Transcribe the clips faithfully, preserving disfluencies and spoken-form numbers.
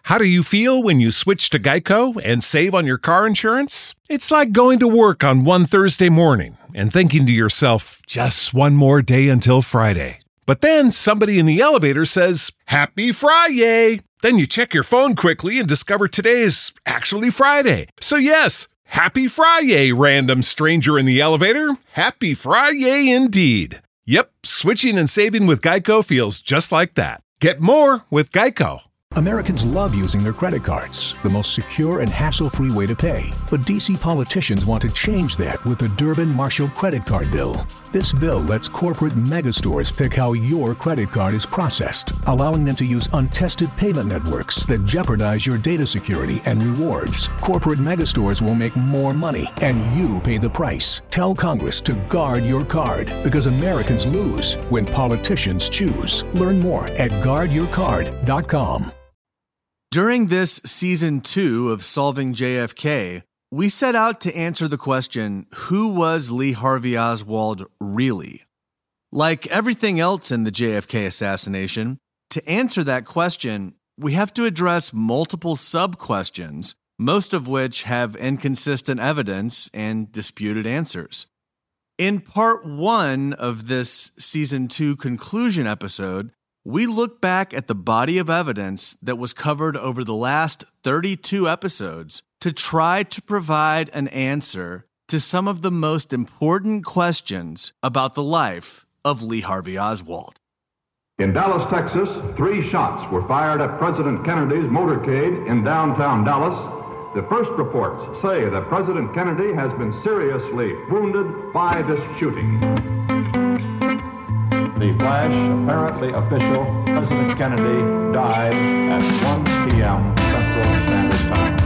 How do you feel when you switch to Geico and save on your car insurance? It's like going to work on one Thursday morning and thinking to yourself, just one more day until Friday. But then somebody in the elevator says, Happy Friday! Then you check your phone quickly and discover today is actually Friday. So yes, Happy Friday, random stranger in the elevator. Happy Friday indeed. Yep, switching and saving with Geico feels just like that. Get more with Geico. Americans love using their credit cards, the most secure and hassle-free way to pay. But D C politicians want to change that with the Durbin-Marshall credit card bill. This bill lets corporate megastores pick how your credit card is processed, allowing them to use untested payment networks that jeopardize your data security and rewards. Corporate megastores will make more money, and you pay the price. Tell Congress to guard your card, because Americans lose when politicians choose. Learn more at guard your card dot com. During this season two of Solving J F K, we set out to answer the question, who was Lee Harvey Oswald really? Like everything else in the J F K assassination, to answer that question, we have to address multiple sub-questions, most of which have inconsistent evidence and disputed answers. In part one of this season two conclusion episode, we look back at the body of evidence that was covered over the last thirty-two episodes to try to provide an answer to some of the most important questions about the life of Lee Harvey Oswald. In Dallas, Texas, three shots were fired at President Kennedy's motorcade in downtown Dallas. The first reports say that President Kennedy has been seriously wounded by this shooting. The flash, apparently official, President Kennedy died at one p.m. Central Standard Time.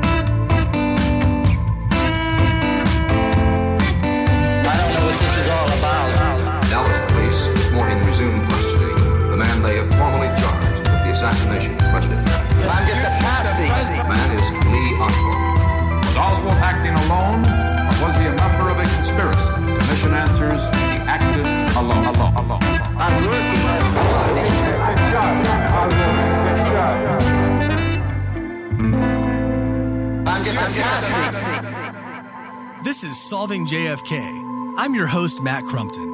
I don't know what this is all about. Dallas police this morning resumed questioning the man they have formally charged with the assassination of President Kennedy. I'm just a patsy. The man is Lee Oswald. Was Oswald acting alone, or was he a member of a conspiracy? Commission answers, he acted alone. Alone. Alone. I'm working my body. Good job, Oswald. Good job. I'm just a patsy. This is Solving J F K. I'm your host, Matt Crumpton.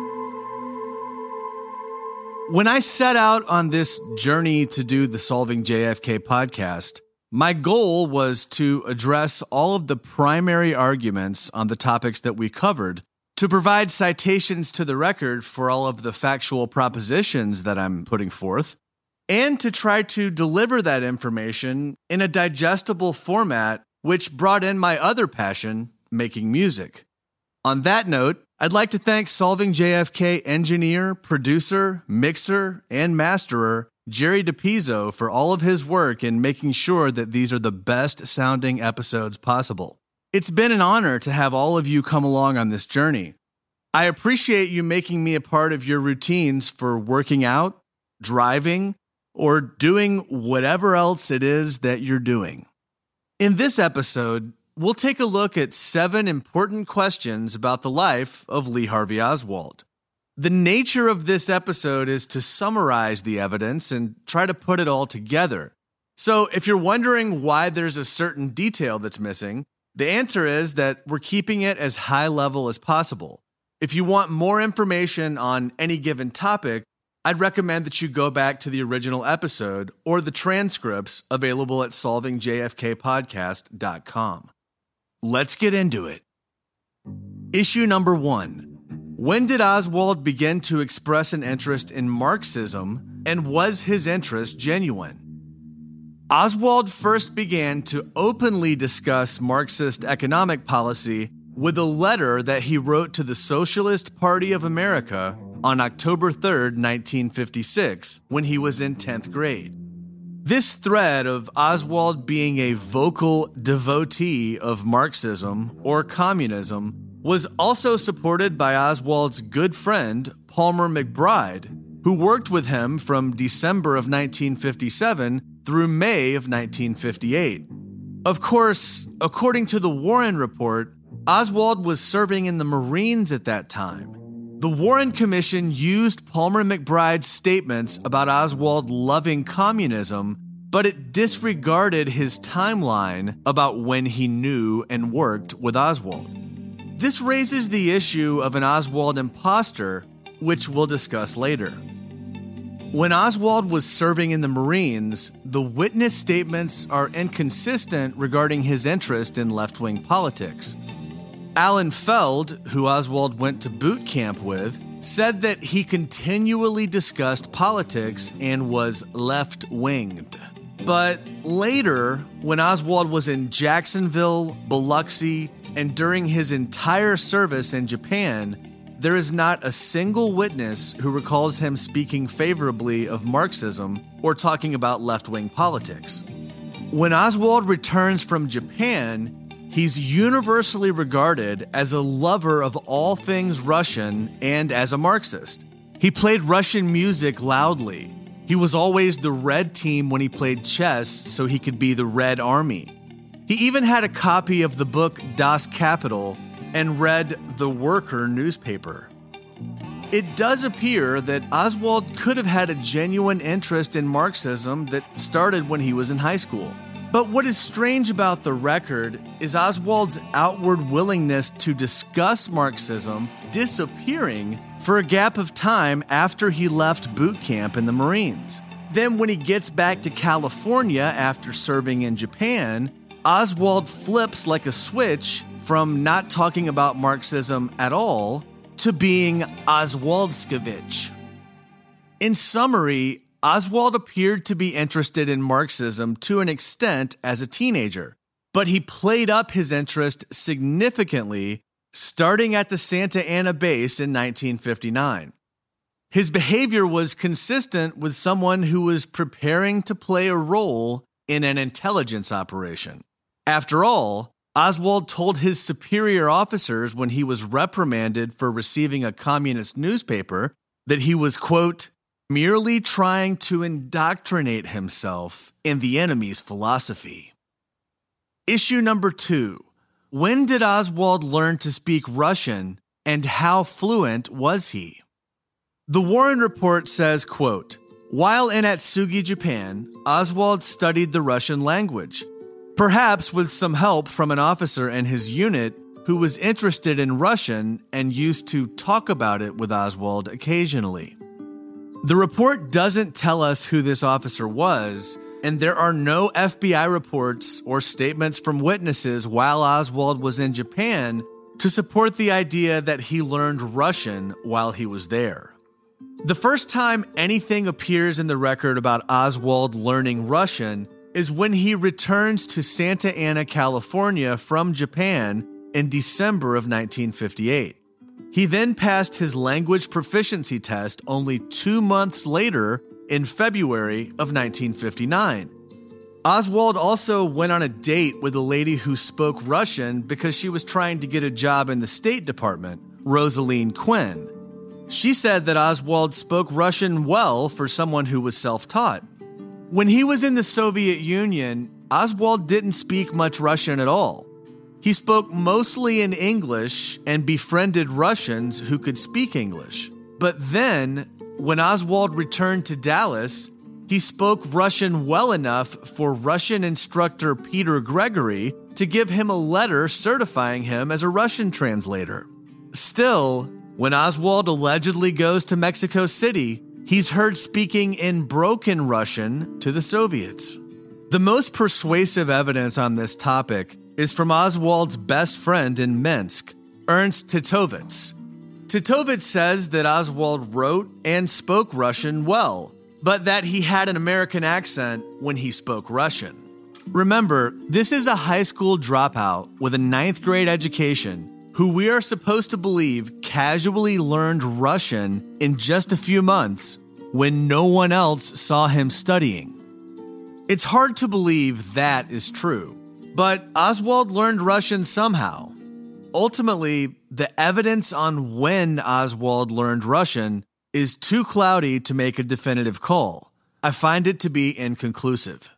When I set out on this journey to do the Solving J F K podcast, my goal was to address all of the primary arguments on the topics that we covered, to provide citations to the record for all of the factual propositions that I'm putting forth, and to try to deliver that information in a digestible format, which brought in my other passion, making music. On that note, I'd like to thank Solving J F K engineer, producer, mixer, and masterer, Jerry DePizzo, for all of his work in making sure that these are the best sounding episodes possible. It's been an honor to have all of you come along on this journey. I appreciate you making me a part of your routines for working out, driving, or doing whatever else it is that you're doing. In this episode, we'll take a look at seven important questions about the life of Lee Harvey Oswald. The nature of this episode is to summarize the evidence and try to put it all together. So if you're wondering why there's a certain detail that's missing, the answer is that we're keeping it as high level as possible. If you want more information on any given topic, I'd recommend that you go back to the original episode or the transcripts available at solving j f k podcast dot com. Let's get into it. Issue number one. When did Oswald begin to express an interest in Marxism, and was his interest genuine? Oswald first began to openly discuss Marxist economic policy with a letter that he wrote to the Socialist Party of America on October third, nineteen fifty-six, when he was in tenth grade. This thread of Oswald being a vocal devotee of Marxism or communism was also supported by Oswald's good friend, Palmer McBride, who worked with him from December of nineteen fifty-seven through May of nineteen fifty-eight. Of course, according to the Warren Report, Oswald was serving in the Marines at that time. The Warren Commission used Palmer McBride's statements about Oswald loving communism but it disregarded his timeline about when he knew and worked with Oswald. This raises the issue of an Oswald imposter, which we'll discuss later. When Oswald was serving in the Marines, the witness statements are inconsistent regarding his interest in left-wing politics. Alan Feld, who Oswald went to boot camp with, said that he continually discussed politics and was left-winged. But later, when Oswald was in Jacksonville, Biloxi, and during his entire service in Japan, there is not a single witness who recalls him speaking favorably of Marxism or talking about left-wing politics. When Oswald returns from Japan, he's universally regarded as a lover of all things Russian and as a Marxist. He played Russian music loudly. He was always the red team when he played chess so he could be the Red Army. He even had a copy of the book Das Kapital and read the Worker newspaper. It does appear that Oswald could have had a genuine interest in Marxism that started when he was in high school. But what is strange about the record is Oswald's outward willingness to discuss Marxism disappearing for a gap of time after he left boot camp in the Marines. Then when he gets back to California after serving in Japan, Oswald flips like a switch from not talking about Marxism at all to being Oswaldskevich. In summary, Oswald appeared to be interested in Marxism to an extent as a teenager, but he played up his interest significantly starting at the Santa Ana base in nineteen fifty-nine. His behavior was consistent with someone who was preparing to play a role in an intelligence operation. After all, Oswald told his superior officers when he was reprimanded for receiving a communist newspaper that he was, quote, merely trying to indoctrinate himself in the enemy's philosophy. Issue number two. When did Oswald learn to speak Russian, and how fluent was he? The Warren Report says, quote, while in Atsugi, Japan, Oswald studied the Russian language, perhaps with some help from an officer in his unit who was interested in Russian and used to talk about it with Oswald occasionally. The report doesn't tell us who this officer was, and there are no F B I reports or statements from witnesses while Oswald was in Japan to support the idea that he learned Russian while he was there. The first time anything appears in the record about Oswald learning Russian is when he returns to Santa Ana, California from Japan in December of nineteen fifty-eight. He then passed his language proficiency test only two months later in February of nineteen fifty-nine. Oswald also went on a date with a lady who spoke Russian because she was trying to get a job in the State Department, Rosaline Quinn. She said that Oswald spoke Russian well for someone who was self-taught. When he was in the Soviet Union, Oswald didn't speak much Russian at all. He spoke mostly in English and befriended Russians who could speak English. But then, when Oswald returned to Dallas, he spoke Russian well enough for Russian instructor Peter Gregory to give him a letter certifying him as a Russian translator. Still, when Oswald allegedly goes to Mexico City, he's heard speaking in broken Russian to the Soviets. The most persuasive evidence on this topic is from Oswald's best friend in Minsk, Ernst Titovitz. Titovitz says that Oswald wrote and spoke Russian well, but that he had an American accent when he spoke Russian. Remember, this is a high school dropout with a ninth grade education who we are supposed to believe casually learned Russian in just a few months when no one else saw him studying. It's hard to believe that is true, but Oswald learned Russian somehow. Ultimately, the evidence on when Oswald learned Russian is too cloudy to make a definitive call. I find it to be inconclusive.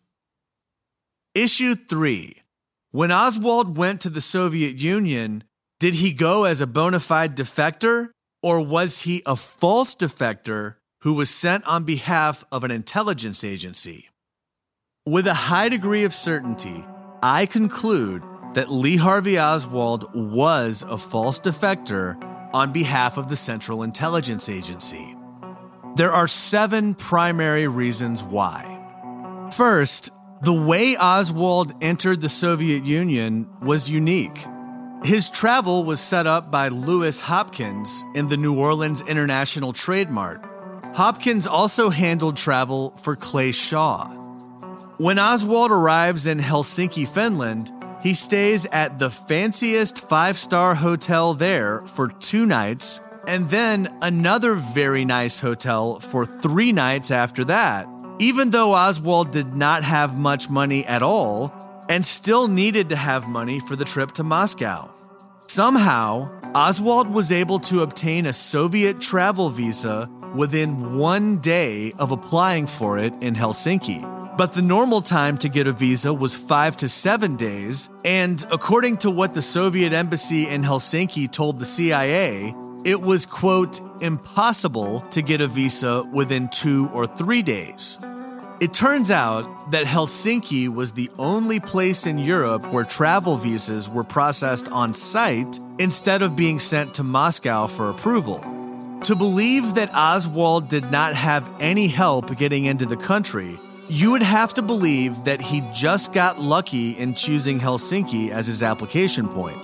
Issue three. When Oswald went to the Soviet Union, did he go as a bona fide defector, or was he a false defector who was sent on behalf of an intelligence agency? With a high degree of certainty, I conclude that Lee Harvey Oswald was a false defector on behalf of the Central Intelligence Agency. There are seven primary reasons why. First, the way Oswald entered the Soviet Union was unique. His travel was set up by Lewis Hopkins in the New Orleans International Trade Mart. Hopkins also handled travel for Clay Shaw. When Oswald arrives in Helsinki, Finland, he stays at the fanciest five-star hotel there for two nights, and then another very nice hotel for three nights after that, even though Oswald did not have much money at all and still needed to have money for the trip to Moscow. Somehow, Oswald was able to obtain a Soviet travel visa within one day of applying for it in Helsinki. But the normal time to get a visa was five to seven days, and according to what the Soviet embassy in Helsinki told the C I A, it was, quote, impossible to get a visa within two or three days. It turns out that Helsinki was the only place in Europe where travel visas were processed on site instead of being sent to Moscow for approval. To believe that Oswald did not have any help getting into the country, you would have to believe that he just got lucky in choosing Helsinki as his application point.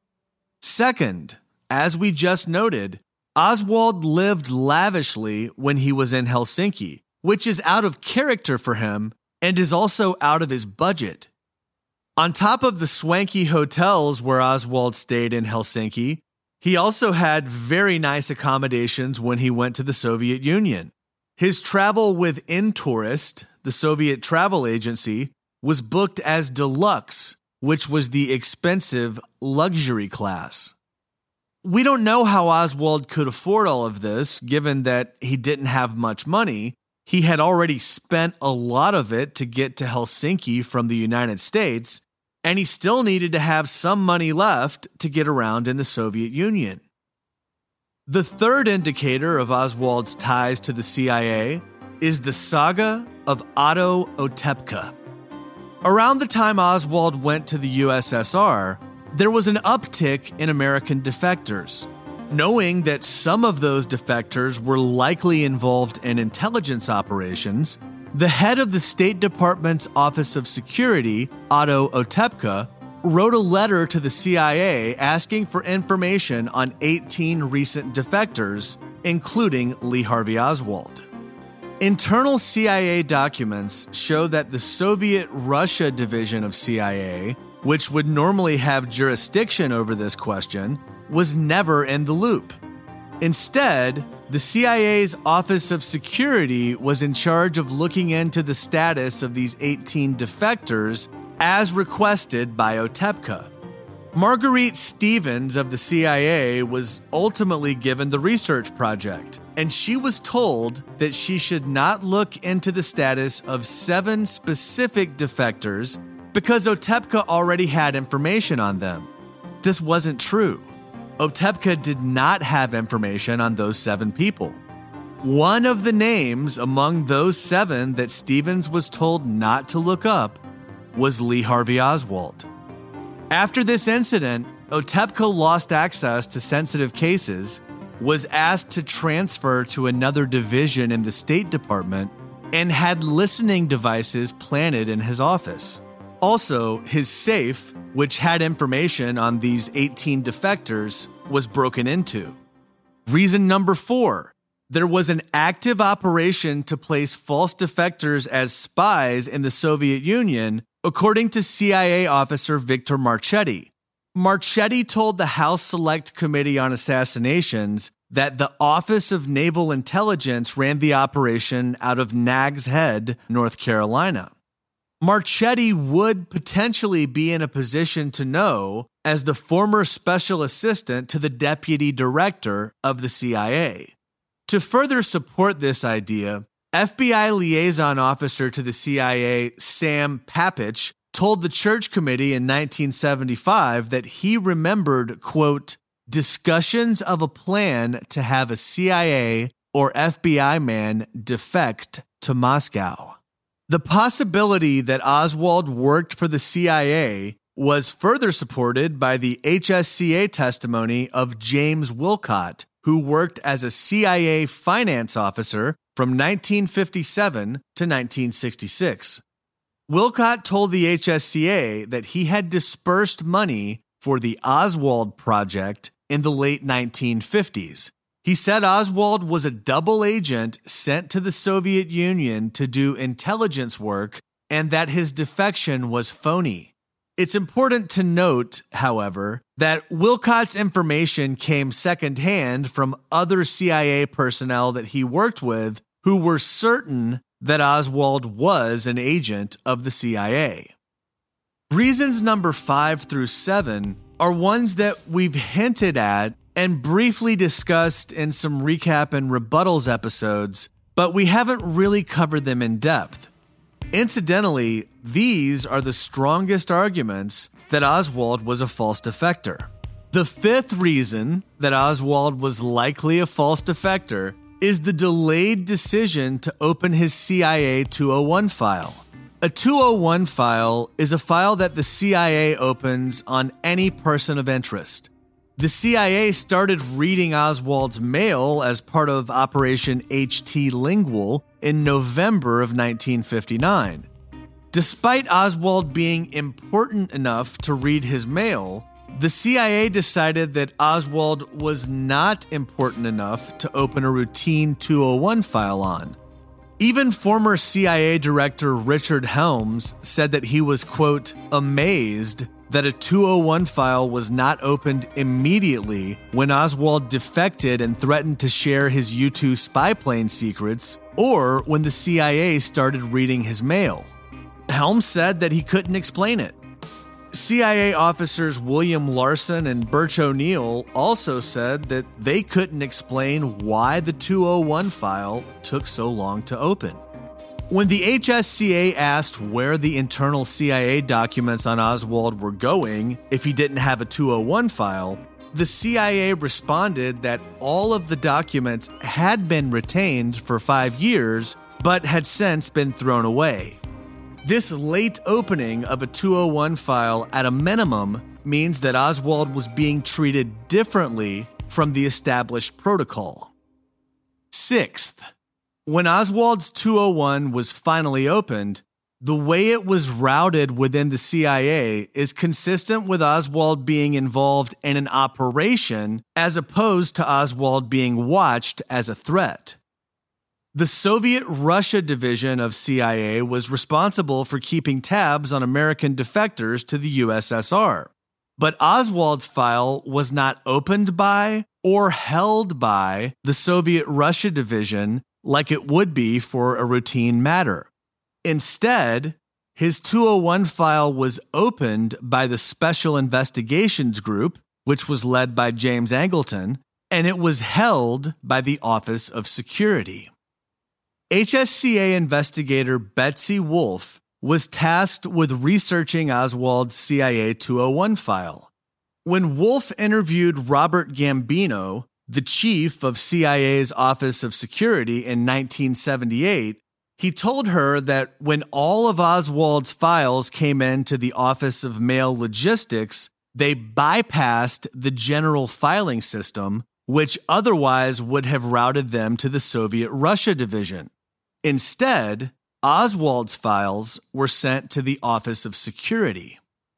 Second, as we just noted, Oswald lived lavishly when he was in Helsinki, which is out of character for him and is also out of his budget. On top of the swanky hotels where Oswald stayed in Helsinki, he also had very nice accommodations when he went to the Soviet Union. His travel with Intourist, the Soviet travel agency, was booked as deluxe, which was the expensive luxury class. We don't know how Oswald could afford all of this, given that he didn't have much money. He had already spent a lot of it to get to Helsinki from the United States, and he still needed to have some money left to get around in the Soviet Union. The third indicator of Oswald's ties to the C I A is the saga of Otto Otepka. Around the time Oswald went to the U S S R, there was an uptick in American defectors. Knowing that some of those defectors were likely involved in intelligence operations, the head of the State Department's Office of Security, Otto Otepka, wrote a letter to the C I A asking for information on eighteen recent defectors, including Lee Harvey Oswald. Internal C I A documents show that the Soviet Russia division of C I A, which would normally have jurisdiction over this question, was never in the loop. Instead, the C I A's Office of Security was in charge of looking into the status of these eighteen defectors as requested by Otepka. Marguerite Stevens of the C I A was ultimately given the research project, and she was told that she should not look into the status of seven specific defectors because Otepka already had information on them. This wasn't true. Otepka did not have information on those seven people. One of the names among those seven that Stevens was told not to look up was Lee Harvey Oswald. After this incident, Otepka lost access to sensitive cases, was asked to transfer to another division in the State Department, and had listening devices planted in his office. Also, his safe, which had information on these eighteen defectors, was broken into. Reason number four, there was an active operation to place false defectors as spies in the Soviet Union, according to C I A officer Victor Marchetti. Marchetti told the House Select Committee on Assassinations that the Office of Naval Intelligence ran the operation out of Nags Head, North Carolina. Marchetti would potentially be in a position to know as the former special assistant to the deputy director of the C I A. To further support this idea, F B I liaison officer to the C I A, Sam Papich, told the Church Committee in nineteen seventy-five that he remembered, quote, discussions of a plan to have a C I A or F B I man defect to Moscow. The possibility that Oswald worked for the C I A was further supported by the H S C A testimony of James Wilcott, who worked as a C I A finance officer from nineteen fifty-seven to nineteen sixty-six. Wilcott told the H S C A that he had dispersed money for the Oswald Project in the late nineteen fifties. He said Oswald was a double agent sent to the Soviet Union to do intelligence work and that his defection was phony. It's important to note, however, that Wilcott's information came secondhand from other C I A personnel that he worked with who were certain that Oswald was an agent of the C I A. Reasons number five through seven are ones that we've hinted at and briefly discussed in some recap and rebuttals episodes, but we haven't really covered them in depth. Incidentally, these are the strongest arguments that Oswald was a false defector. The fifth reason that Oswald was likely a false defector is the delayed decision to open his C I A two oh one file. A two oh one file is a file that the C I A opens on any person of interest. The C I A started reading Oswald's mail as part of Operation H T Lingual in November of nineteen fifty-nine. Despite Oswald being important enough to read his mail, the C I A decided that Oswald was not important enough to open a routine two oh one file on. Even former C I A Director Richard Helms said that he was, quote, amazed that a two oh one file was not opened immediately when Oswald defected and threatened to share his U two spy plane secrets, or when the C I A started reading his mail. Helms said that he couldn't explain it. C I A officers William Larson and Birch O'Neill also said that they couldn't explain why the two oh one file took so long to open. When the H S C A asked where the internal C I A documents on Oswald were going if he didn't have a two oh one file, the C I A responded that all of the documents had been retained for five years, but had since been thrown away. This late opening of a two oh one file at a minimum means that Oswald was being treated differently from the established protocol. Sixth, when Oswald's two oh one was finally opened, the way it was routed within the C I A is consistent with Oswald being involved in an operation as opposed to Oswald being watched as a threat. The Soviet Russia division of C I A was responsible for keeping tabs on American defectors to the U S S R, but Oswald's file was not opened by or held by the Soviet Russia division like it would be for a routine matter. Instead, his two oh one file was opened by the Special Investigations Group, which was led by James Angleton, and it was held by the Office of Security. H S C A investigator Betsy Wolfe was tasked with researching Oswald's C I A two oh one file. When Wolfe interviewed Robert Gambino, the chief of C I A's Office of Security in nineteen seventy-eight, he told her that when all of Oswald's files came into the Office of Mail Logistics, they bypassed the general filing system, which otherwise would have routed them to the Soviet Russia division. Instead, Oswald's files were sent to the Office of Security.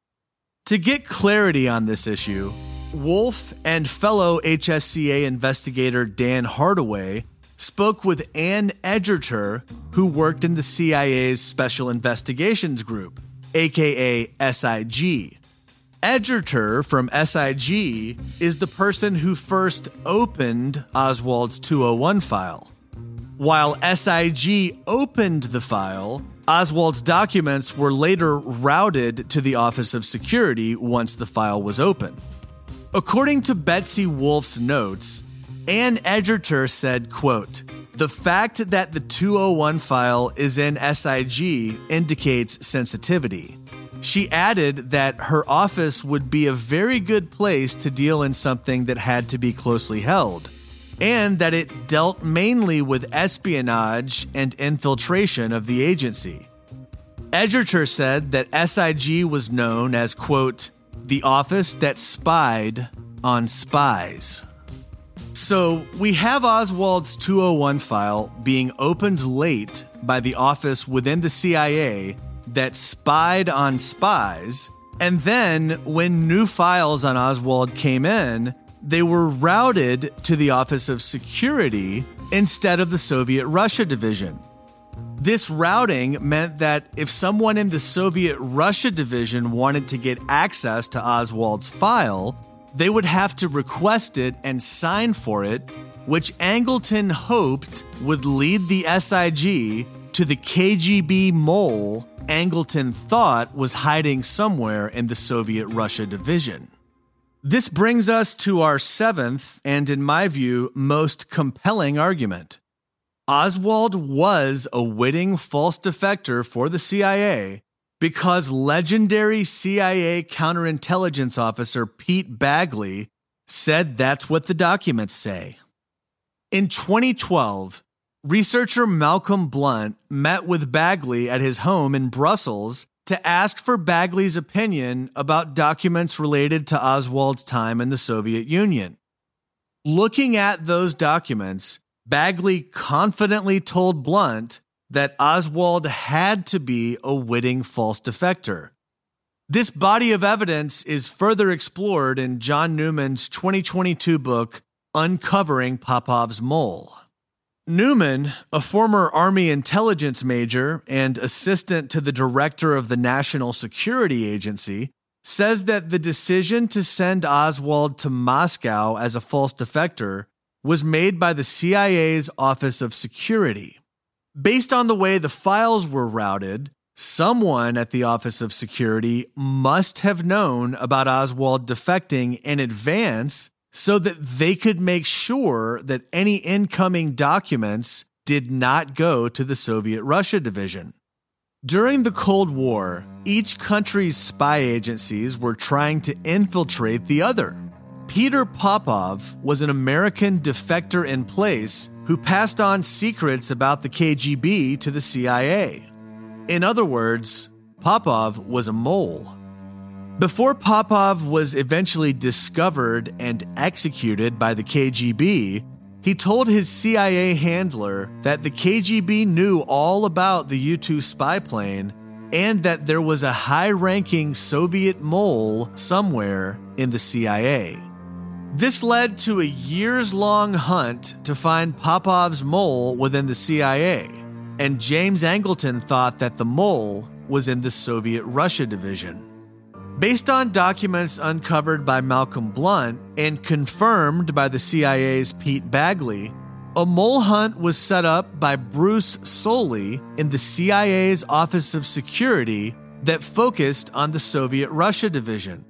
To get clarity on this issue, Wolfe and fellow H S C A investigator Dan Hardaway spoke with Ann Edgerter, who worked in the C I A's Special Investigations Group, aka S I G. Edgerter from S I G is the person who first opened Oswald's two oh one file. While S I G opened the file, Oswald's documents were later routed to the Office of Security once the file was open. According to Betsy Wolfe's notes, Ann Edgerter said, quote, "The fact that the two oh one file is in S I G indicates sensitivity." She added that her office would be a very good place to deal in something that had to be closely held, and that it dealt mainly with espionage and infiltration of the agency. Edgerton said that S I G was known as, quote, the office that spied on spies. So we have Oswald's two oh one file being opened late by the office within the C I A that spied on spies, and then when new files on Oswald came in, they were routed to the Office of Security instead of the Soviet Russia Division. This routing meant that if someone in the Soviet Russia Division wanted to get access to Oswald's file, they would have to request it and sign for it, which Angleton hoped would lead the S I G to the K G B mole Angleton thought was hiding somewhere in the Soviet Russia Division. This brings us to our seventh, and in my view, most compelling argument. Oswald was a witting false defector for the C I A because legendary C I A counterintelligence officer Pete Bagley said that's what the documents say. In twenty twelve, researcher Malcolm Blunt met with Bagley at his home in Brussels to ask for Bagley's opinion about documents related to Oswald's time in the Soviet Union. Looking at those documents, Bagley confidently told Blunt that Oswald had to be a witting false defector. This body of evidence is further explored in John Newman's twenty twenty-two book, Uncovering Popov's Mole. Newman, a former Army intelligence major and assistant to the director of the National Security Agency, says that the decision to send Oswald to Moscow as a false defector was made by the C I A's Office of Security. Based on the way the files were routed, someone at the Office of Security must have known about Oswald defecting in advance so that they could make sure that any incoming documents did not go to the Soviet Russia Division. During the Cold War, each country's spy agencies were trying to infiltrate the other. Peter Popov was an American defector in place who passed on secrets about the K G B to the C I A. In other words, Popov was a mole. Before Popov was eventually discovered and executed by the K G B, he told his C I A handler that the K G B knew all about the U two spy plane and that there was a high-ranking Soviet mole somewhere in the C I A. This led to a years-long hunt to find Popov's mole within the C I A, and James Angleton thought that the mole was in the Soviet Russia Division. Based on documents uncovered by Malcolm Blunt and confirmed by the C I A's Pete Bagley, a mole hunt was set up by Bruce Soley in the C I A's Office of Security that focused on the Soviet Russia Division.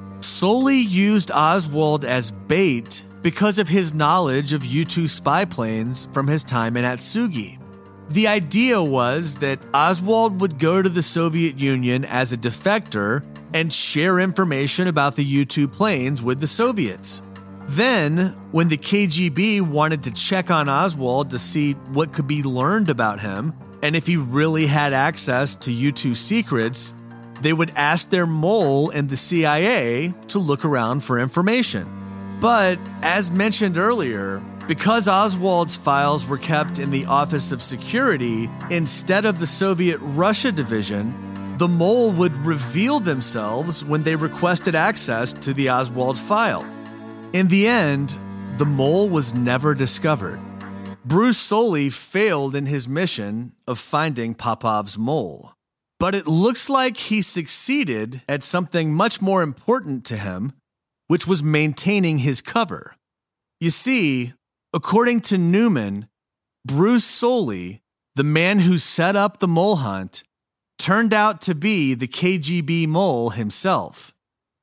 Soley used Oswald as bait because of his knowledge of U two spy planes from his time in Atsugi. The idea was that Oswald would go to the Soviet Union as a defector and share information about the U two planes with the Soviets. Then, when the K G B wanted to check on Oswald to see what could be learned about him and if he really had access to U two secrets, they would ask their mole in the C I A to look around for information. But, as mentioned earlier, because Oswald's files were kept in the Office of Security instead of the Soviet Russia Division, the mole would reveal themselves when they requested access to the Oswald file. In the end, the mole was never discovered. Bruce Soley failed in his mission of finding Popov's mole. But it looks like he succeeded at something much more important to him, which was maintaining his cover. You see, according to Newman, Bruce Soley, the man who set up the mole hunt, turned out to be the K G B mole himself.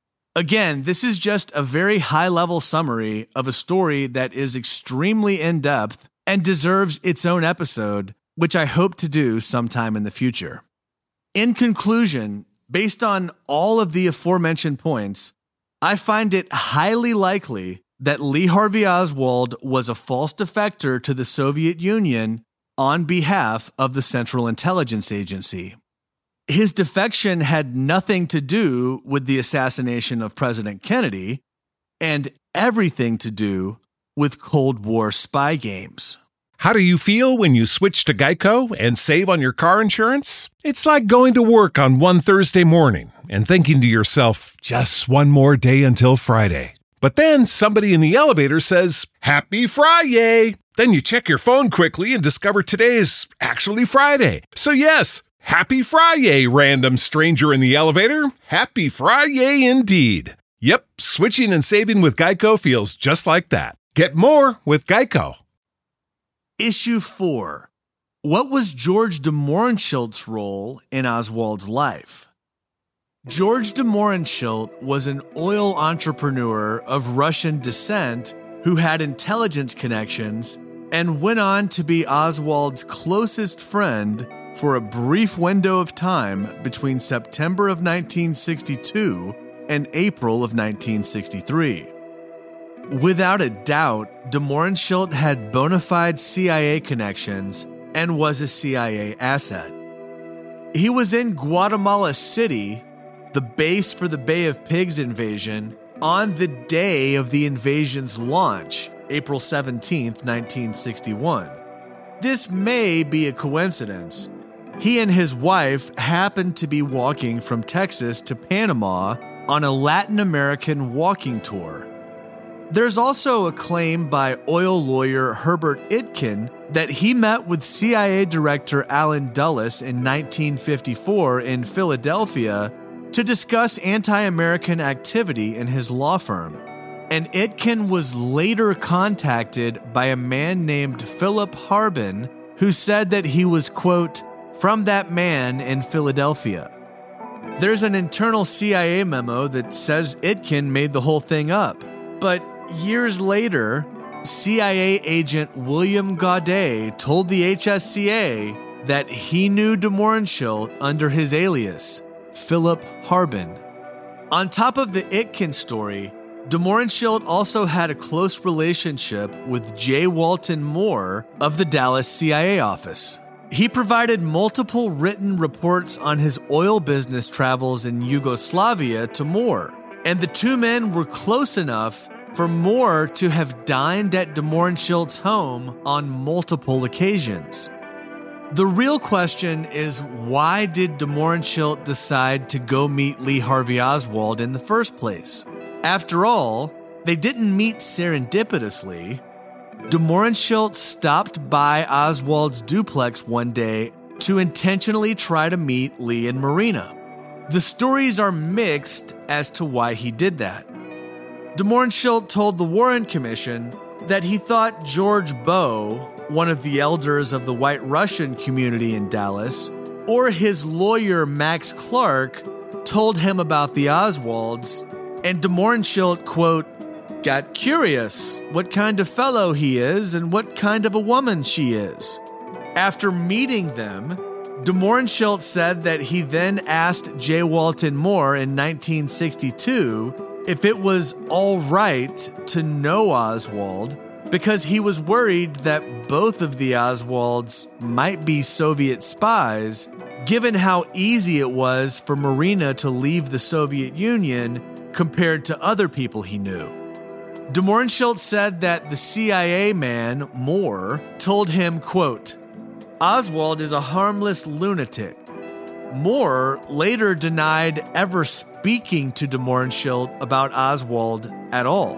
Again, this is just a very high-level summary of a story that is extremely in-depth and deserves its own episode, which I hope to do sometime in the future. In conclusion, based on all of the aforementioned points, I find it highly likely that Lee Harvey Oswald was a false defector to the Soviet Union on behalf of the Central Intelligence Agency. His defection had nothing to do with the assassination of President Kennedy and everything to do with Cold War spy games. How do you feel when you switch to Geico and save on your car insurance? It's like going to work on one Thursday morning and thinking to yourself, just one more day until Friday. But then somebody in the elevator says, Happy Friday! Then you check your phone quickly and discover today is actually Friday. So yes, Happy Friday, random stranger in the elevator. Happy Friday indeed. Yep, switching and saving with Geico feels just like that. Get more with Geico. Issue four. What was George de Mohrenschildt's role in Oswald's life? George de Mohrenschildt was an oil entrepreneur of Russian descent who had intelligence connections and went on to be Oswald's closest friend for a brief window of time between September of nineteen sixty-two and April of nineteen sixty-three. Without a doubt, de Mohrenschildt had bona fide C I A connections and was a C I A asset. He was in Guatemala City, the base for the Bay of Pigs invasion, on the day of the invasion's launch, April seventeenth, nineteen sixty-one. This may be a coincidence. He and his wife happened to be walking from Texas to Panama on a Latin American walking tour. There's also a claim by oil lawyer Herbert Itkin that he met with C I A Director Allen Dulles in nineteen fifty-four in Philadelphia to discuss anti-American activity in his law firm. And Itkin was later contacted by a man named Philip Harbin, who said that he was, quote, from that man in Philadelphia. There's an internal C I A memo that says Itkin made the whole thing up. But years later, C I A agent William Gaudet told the H S C A that he knew de Mohrenschildt under his alias, Philip Harbin. On top of the Itkin story, de Mohrenschildt also had a close relationship with J. Walton Moore of the Dallas C I A office. He provided multiple written reports on his oil business travels in Yugoslavia to Moore, and the two men were close enough for Moore to have dined at de Mohrenschildt's home on multiple occasions. The real question is, why did de Mohrenschildt decide to go meet Lee Harvey Oswald in the first place? After all, they didn't meet serendipitously. De Mohrenschildt stopped by Oswald's duplex one day to intentionally try to meet Lee and Marina. The stories are mixed as to why he did that. De Mohrenschildt told the Warren Commission that he thought George Bowe, one of the elders of the White Russian community in Dallas, or his lawyer Max Clark told him about the Oswalds, and de Mohrenschildt, quote, got curious what kind of fellow he is and what kind of a woman she is. After meeting them, de Mohrenschildt said that he then asked J. Walton Moore in nineteen sixty-two if it was all right to know Oswald because he was worried that both of the Oswalds might be Soviet spies, given how easy it was for Marina to leave the Soviet Union compared to other people he knew. De Mohrenschildt said that the C I A man, Moore, told him, quote, Oswald is a harmless lunatic. Moore later denied ever speaking to de Mohrenschildt about Oswald at all.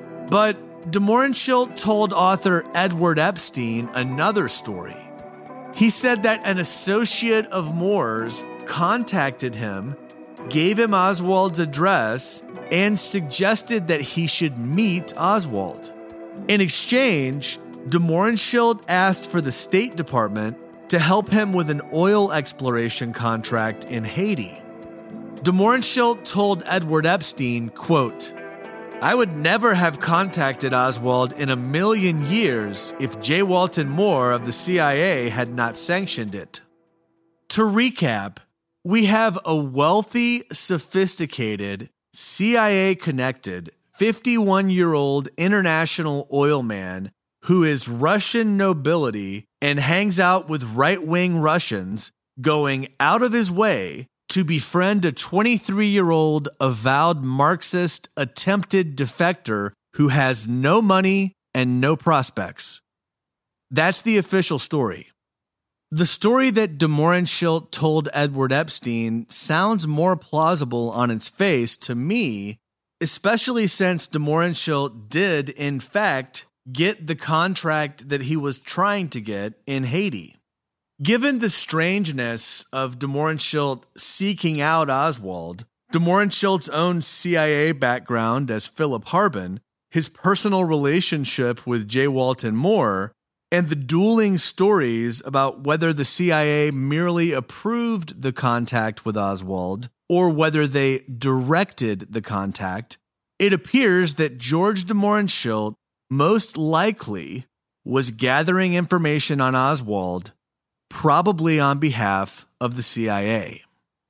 But de Mohrenschildt told author Edward Epstein another story. He said that an associate of Moore's contacted him, gave him Oswald's address, and suggested that he should meet Oswald. In exchange, de Mohrenschildt asked for the State Department to help him with an oil exploration contract in Haiti. De Mohrenschildt told Edward Epstein, quote, I would never have contacted Oswald in a million years if J. Walton Moore of the C I A had not sanctioned it. To recap, we have a wealthy, sophisticated, C I A-connected, fifty-one-year-old international oil man who is Russian nobility and hangs out with right-wing Russians, going out of his way to befriend a twenty-three-year-old avowed Marxist attempted defector who has no money and no prospects. That's the official story. The story that de Mohrenschildt told Edward Epstein sounds more plausible on its face to me, especially since de Mohrenschildt did, in fact, get the contract that he was trying to get in Haiti. Given the strangeness of de Mohrenschildt seeking out Oswald, de Mohrenschildt's own C I A background as Philip Harbin, his personal relationship with J. Walton Moore, and the dueling stories about whether the C I A merely approved the contact with Oswald or whether they directed the contact, it appears that George de Mohrenschildt most likely was gathering information on Oswald, probably on behalf of the C I A.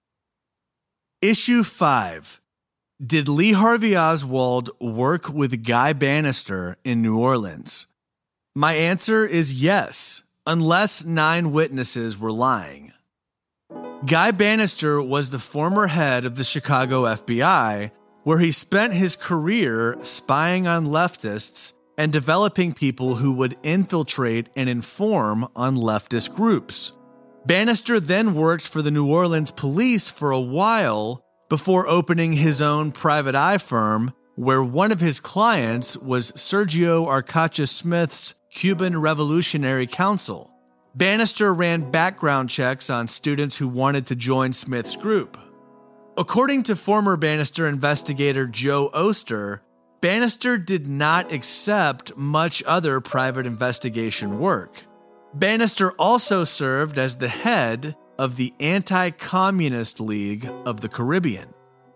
Issue five. Did Lee Harvey Oswald work with Guy Bannister in New Orleans? My answer is yes, unless nine witnesses were lying. Guy Bannister was the former head of the Chicago F B I, where he spent his career spying on leftists and developing people who would infiltrate and inform on leftist groups. Bannister then worked for the New Orleans police for a while before opening his own private eye firm, where one of his clients was Sergio Arcacha Smith's Cuban Revolutionary Council. Bannister ran background checks on students who wanted to join Smith's group. According to former Bannister investigator Joe Oster, Bannister did not accept much other private investigation work. Bannister also served as the head of the Anti-Communist League of the Caribbean.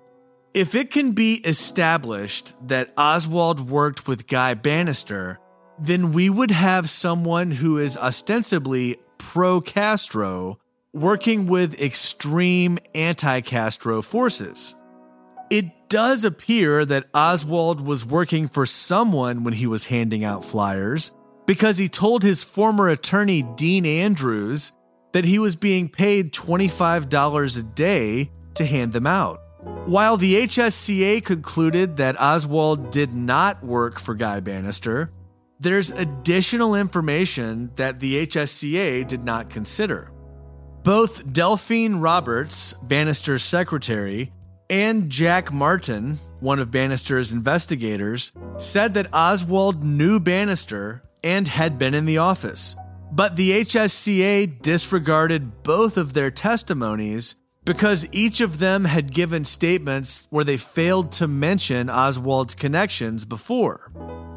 If it can be established that Oswald worked with Guy Bannister, then we would have someone who is ostensibly pro-Castro working with extreme anti-Castro forces. It does appear that Oswald was working for someone when he was handing out flyers, because he told his former attorney Dean Andrews that he was being paid twenty-five dollars a day to hand them out. While the H S C A concluded that Oswald did not work for Guy Bannister, there's additional information that the H S C A did not consider. Both Delphine Roberts, Bannister's secretary, and Jack Martin, one of Bannister's investigators, said that Oswald knew Bannister and had been in the office. But the H S C A disregarded both of their testimonies because each of them had given statements where they failed to mention Oswald's connections before.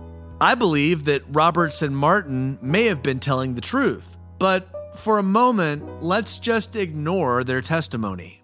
I believe that Roberts and Martin may have been telling the truth, but for a moment, let's just ignore their testimony.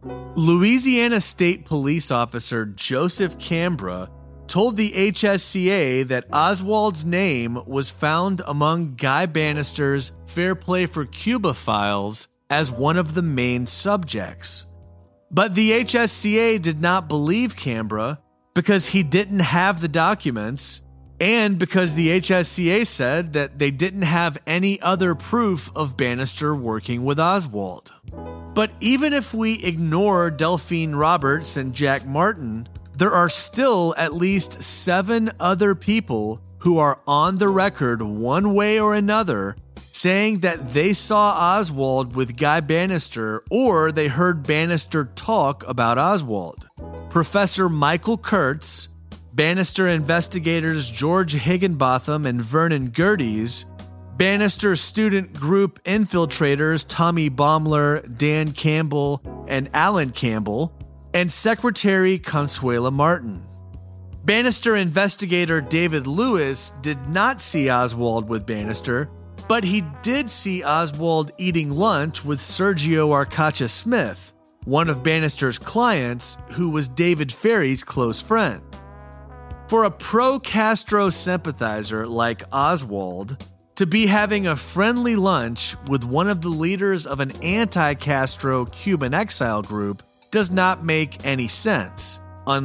Louisiana State Police Officer Joseph Cambra told the H S C A that Oswald's name was found among Guy Bannister's Fair Play for Cuba files as one of the main subjects. But the H S C A did not believe Cambra because he didn't have the documents, and because the H S C A said that they didn't have any other proof of Bannister working with Oswald. But even if we ignore Delphine Roberts and Jack Martin, there are still at least seven other people who are on the record one way or another saying that they saw Oswald with Guy Bannister or they heard Bannister talk about Oswald. Professor Michael Kurtz, Bannister investigators George Higginbotham and Vernon Gerdes, Bannister student group infiltrators Tommy Baumler, Dan Campbell, and Alan Campbell, and Secretary Consuela Martin. Bannister investigator David Lewis did not see Oswald with Bannister, but he did see Oswald eating lunch with Sergio Arcacha Smith, one of Bannister's clients who was David Ferry's close friend. For a pro-Castro sympathizer like Oswald to be having a friendly lunch with one of the leaders of an anti-Castro Cuban exile group does not make any sense,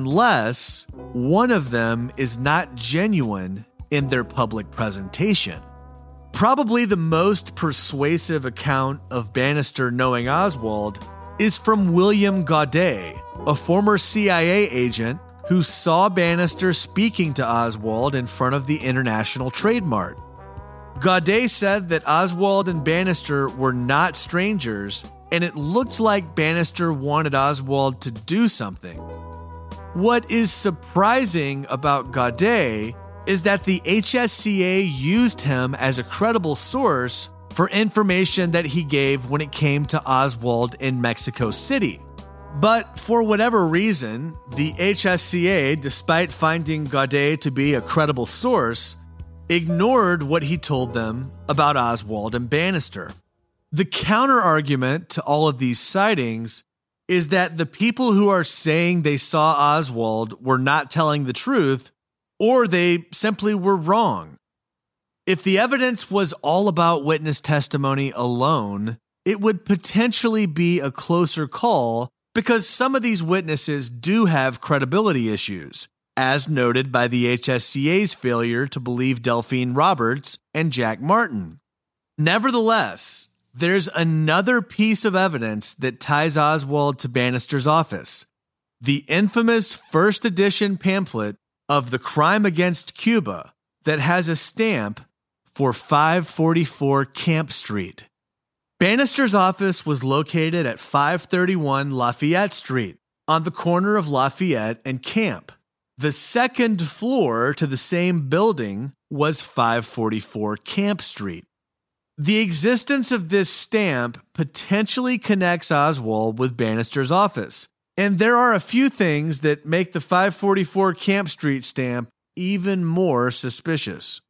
unless one of them is not genuine in their public presentation. Probably the most persuasive account of Bannister knowing Oswald is from William Gaudet, a former C I A agent who saw Bannister speaking to Oswald in front of the International Trade Mart. Gaudet said that Oswald and Bannister were not strangers, and it looked like Bannister wanted Oswald to do something. What is surprising about Gaudet is that the H S C A used him as a credible source for information that he gave when it came to Oswald in Mexico City. But for whatever reason, the H S C A, despite finding Gaudet to be a credible source, ignored what he told them about Oswald and Bannister. The counter-argument to all of these sightings is that the people who are saying they saw Oswald were not telling the truth, or they simply were wrong. If the evidence was all about witness testimony alone, it would potentially be a closer call because some of these witnesses do have credibility issues, as noted by the H S C A's failure to believe Delphine Roberts and Jack Martin. Nevertheless, there's another piece of evidence that ties Oswald to Bannister's office: the infamous first edition pamphlet of The Crime Against Cuba that has a stamp for five forty-four Camp Street. Bannister's office was located at five thirty-one Lafayette Street, on the corner of Lafayette and Camp. The second floor to the same building was five forty-four Camp Street. The existence of this stamp potentially connects Oswald with Bannister's office, and there are a few things that make the five forty-four Camp Street stamp even more suspicious.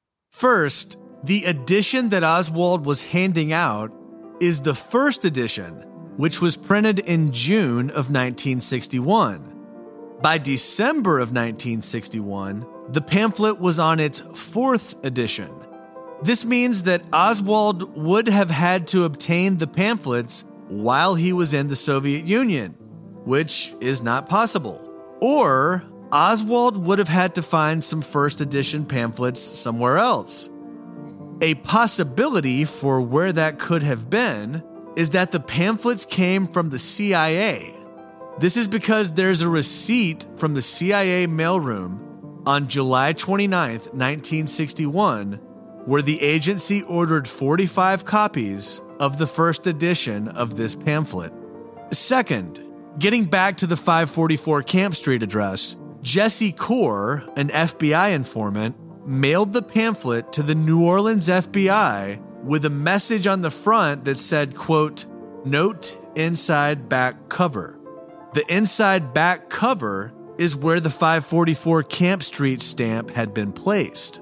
First, the edition that Oswald was handing out is the first edition, which was printed in June of nineteen sixty-one. By December of nineteen sixty-one, the pamphlet was on its fourth edition. This means that Oswald would have had to obtain the pamphlets while he was in the Soviet Union, which is not possible. Or Oswald would have had to find some first edition pamphlets somewhere else. A possibility for where that could have been is that the pamphlets came from the C I A. This is because there's a receipt from the C I A mailroom on July twenty-ninth, nineteen sixty-one, where the agency ordered forty-five copies of the first edition of this pamphlet. Second, getting back to the five forty-four Camp Street address, Jesse Core, an F B I informant, mailed the pamphlet to the New Orleans F B I with a message on the front that said, quote, "Note inside back cover." The inside back cover is where the five forty-four Camp Street stamp had been placed.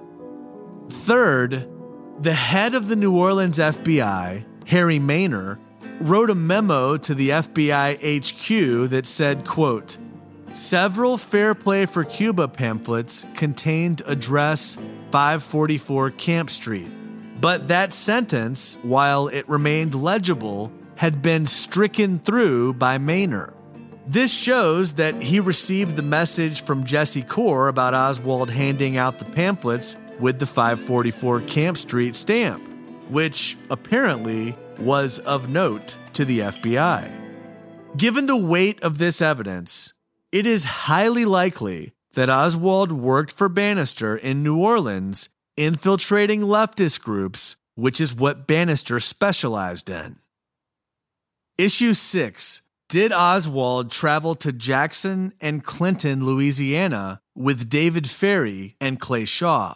Third, the head of the New Orleans F B I, Harry Maynor, wrote a memo to the F B I H Q that said, quote, "Several Fair Play for Cuba pamphlets contained address five forty-four Camp Street, but that sentence, while it remained legible, had been stricken through by Maynor." This shows that he received the message from Jesse Core about Oswald handing out the pamphlets with the five forty-four Camp Street stamp, which apparently was of note to the F B I. Given the weight of this evidence, it is highly likely that Oswald worked for Bannister in New Orleans, infiltrating leftist groups, which is what Bannister specialized in. Issue six. Did Oswald travel to Jackson and Clinton, Louisiana, with David Ferrie and Clay Shaw?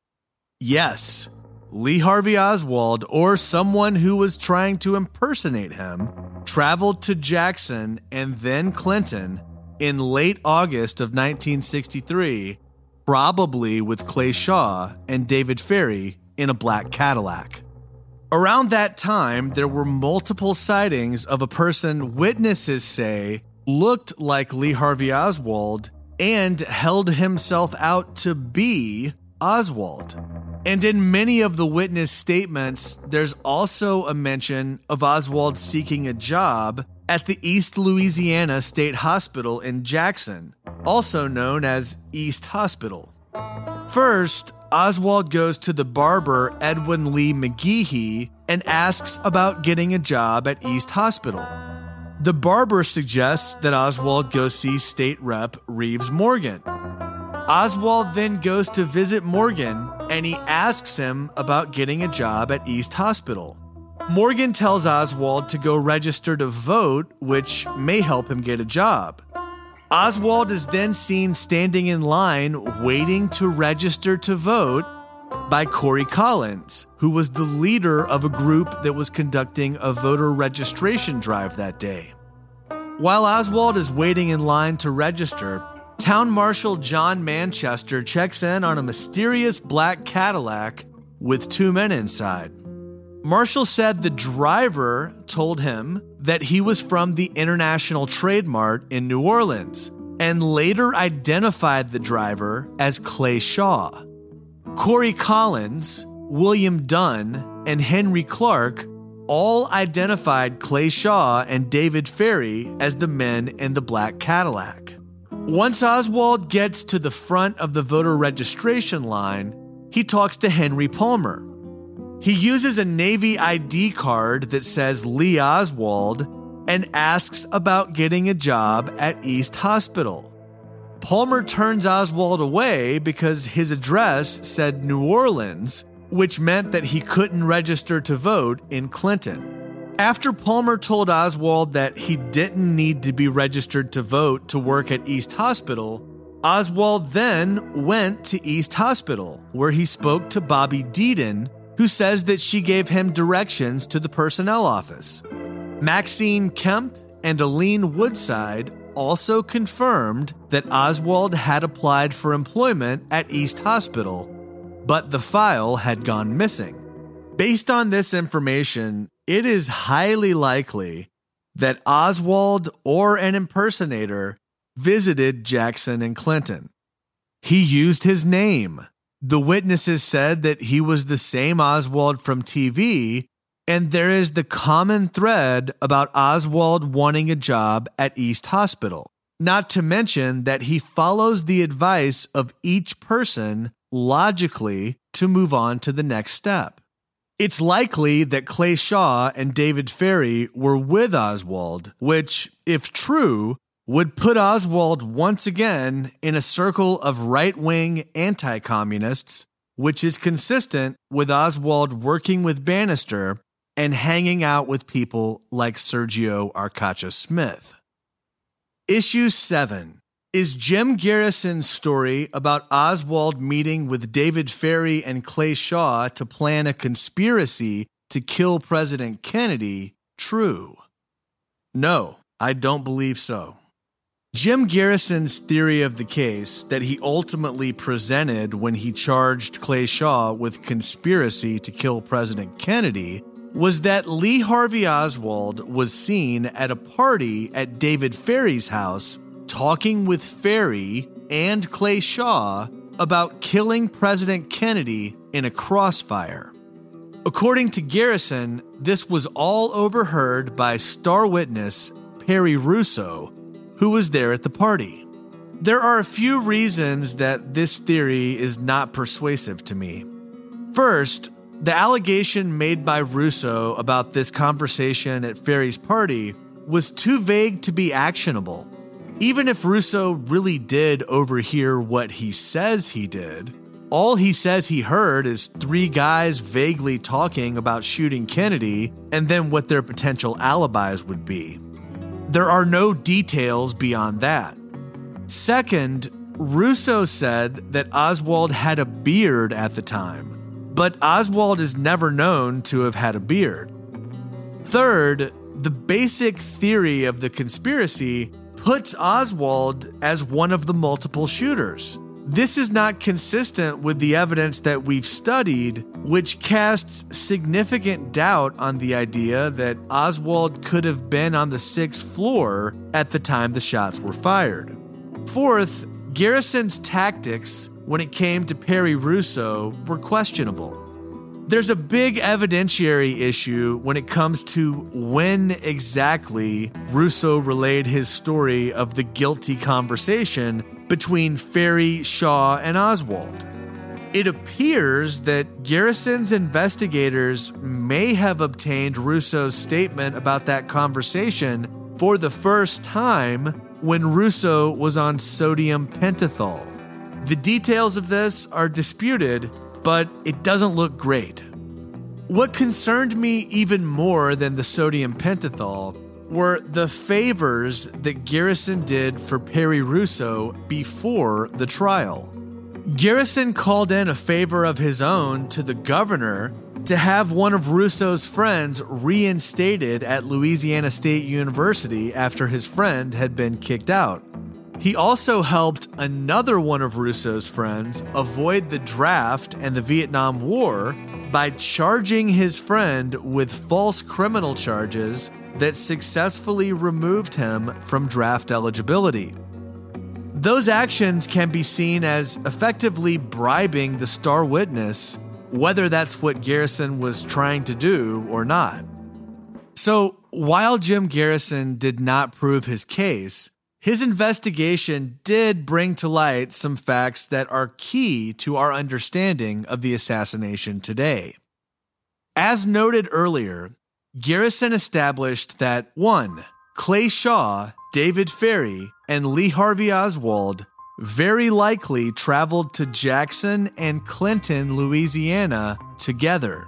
Yes. Lee Harvey Oswald, or someone who was trying to impersonate him, traveled to Jackson and then Clinton in late August of nineteen sixty-three, probably with Clay Shaw and David Ferrie in a black Cadillac. Around that time, there were multiple sightings of a person witnesses say looked like Lee Harvey Oswald and held himself out to be Oswald. And in many of the witness statements, there's also a mention of Oswald seeking a job at the East Louisiana State Hospital in Jackson, also known as East Hospital. First, Oswald goes to the barber Edwin Lee McGehee and asks about getting a job at East Hospital. The barber suggests that Oswald go see State Rep Reeves Morgan. Oswald then goes to visit Morgan and he asks him about getting a job at East Hospital. Morgan tells Oswald to go register to vote, which may help him get a job. Oswald is then seen standing in line waiting to register to vote by Corey Collins, who was the leader of a group that was conducting a voter registration drive that day. While Oswald is waiting in line to register, Town Marshal John Manchester checks in on a mysterious black Cadillac with two men inside. Marshall said the driver told him that he was from the International Trade Mart in New Orleans and later identified the driver as Clay Shaw. Corey Collins, William Dunn, and Henry Clark all identified Clay Shaw and David Ferry as the men in the black Cadillac. Once Oswald gets to the front of the voter registration line, he talks to Henry Palmer. He uses a Navy I D card that says Lee Oswald and asks about getting a job at East Hospital. Palmer turns Oswald away because his address said New Orleans, which meant that he couldn't register to vote in Clinton. After Palmer told Oswald that he didn't need to be registered to vote to work at East Hospital, Oswald then went to East Hospital, where he spoke to Bobby Deedon, who says that she gave him directions to the personnel office. Maxine Kemp and Aline Woodside also confirmed that Oswald had applied for employment at East Hospital, but the file had gone missing. Based on this information, it is highly likely that Oswald or an impersonator visited Jackson and Clinton. He used his name. The witnesses said that he was the same Oswald from T V, and there is the common thread about Oswald wanting a job at East Hospital. Not to mention that he follows the advice of each person logically to move on to the next step. It's likely that Clay Shaw and David Ferry were with Oswald, which, if true, would put Oswald once again in a circle of right-wing anti-communists, which is consistent with Oswald working with Bannister and hanging out with people like Sergio Arcacha Smith. Issue seven. Is Jim Garrison's story about Oswald meeting with David Ferry and Clay Shaw to plan a conspiracy to kill President Kennedy true? No, I don't believe so. Jim Garrison's theory of the case that he ultimately presented when he charged Clay Shaw with conspiracy to kill President Kennedy was that Lee Harvey Oswald was seen at a party at David Ferry's house talking with Ferry and Clay Shaw about killing President Kennedy in a crossfire. According to Garrison, this was all overheard by star witness Perry Russo, who was there at the party. There are a few reasons that this theory is not persuasive to me. First, the allegation made by Russo about this conversation at Ferry's party was too vague to be actionable. Even if Russo really did overhear what he says he did, all he says he heard is three guys vaguely talking about shooting Kennedy and then what their potential alibis would be. There are no details beyond that. Second, Russo said that Oswald had a beard at the time, but Oswald is never known to have had a beard. Third, the basic theory of the conspiracy puts Oswald as one of the multiple shooters. This is not consistent with the evidence that we've studied, which casts significant doubt on the idea that Oswald could have been on the sixth floor at the time the shots were fired. Fourth, Garrison's tactics when it came to Perry Russo were questionable. There's a big evidentiary issue when it comes to when exactly Russo relayed his story of the guilty conversation between Ferry, Shaw, and Oswald. It appears that Garrison's investigators may have obtained Russo's statement about that conversation for the first time when Russo was on sodium pentothal. The details of this are disputed, but it doesn't look great. What concerned me even more than the sodium pentothal were the favors that Garrison did for Perry Russo before the trial. Garrison called in a favor of his own to the governor to have one of Russo's friends reinstated at Louisiana State University after his friend had been kicked out. He also helped another one of Russo's friends avoid the draft and the Vietnam War by charging his friend with false criminal charges that successfully removed him from draft eligibility. Those actions can be seen as effectively bribing the star witness, whether that's what Garrison was trying to do or not. So, while Jim Garrison did not prove his case, his investigation did bring to light some facts that are key to our understanding of the assassination today. As noted earlier, Garrison established that one, Clay Shaw, David Ferry, and Lee Harvey Oswald very likely traveled to Jackson and Clinton, Louisiana together.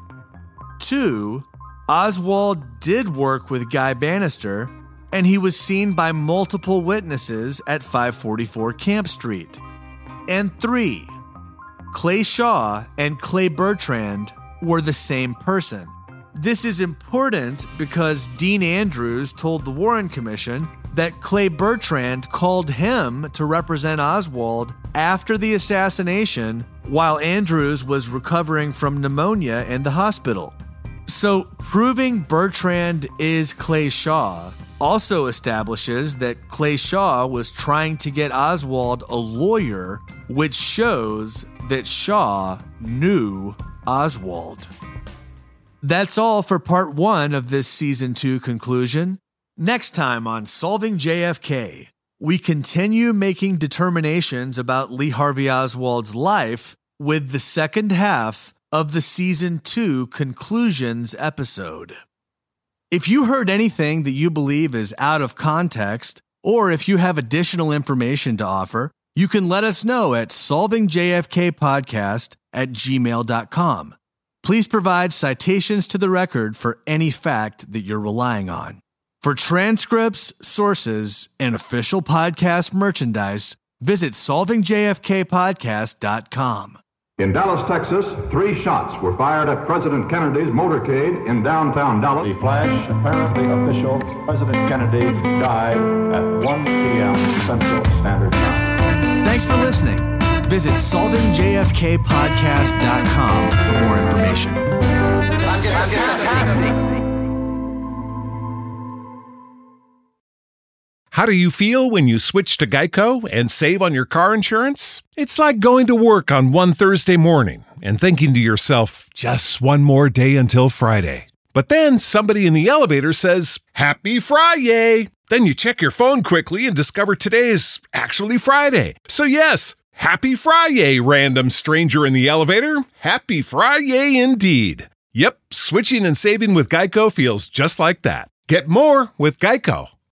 Two, Oswald did work with Guy Bannister, and he was seen by multiple witnesses at five forty-four Camp Street. And three, Clay Shaw and Clay Bertrand were the same person. This is important because Dean Andrews told the Warren Commission that Clay Bertrand called him to represent Oswald after the assassination while Andrews was recovering from pneumonia in the hospital. So, proving Bertrand is Clay Shaw also establishes that Clay Shaw was trying to get Oswald a lawyer, which shows that Shaw knew Oswald. That's all for part one of this season two conclusion. Next time on Solving J F K, we continue making determinations about Lee Harvey Oswald's life with the second half of the season two conclusions episode. If you heard anything that you believe is out of context, or if you have additional information to offer, you can let us know at solving j f k podcast at gmail dot com. Please provide citations to the record for any fact that you're relying on. For transcripts, sources, and official podcast merchandise, visit solving j f k podcast dot com. In Dallas, Texas, three shots were fired at President Kennedy's motorcade in downtown Dallas. The flash, apparently official, President Kennedy died at one p.m. Central Standard Time. Thanks for listening. Visit solving j f k podcast dot com for more information. I'm just, I'm just How do you feel when you switch to Geico and save on your car insurance? It's like going to work on one Thursday morning and thinking to yourself, just one more day until Friday. But then somebody in the elevator says, Happy Friday! Then you check your phone quickly and discover today is actually Friday. So yes, Happy Friday, random stranger in the elevator. Happy Friday indeed. Yep, switching and saving with Geico feels just like that. Get more with Geico.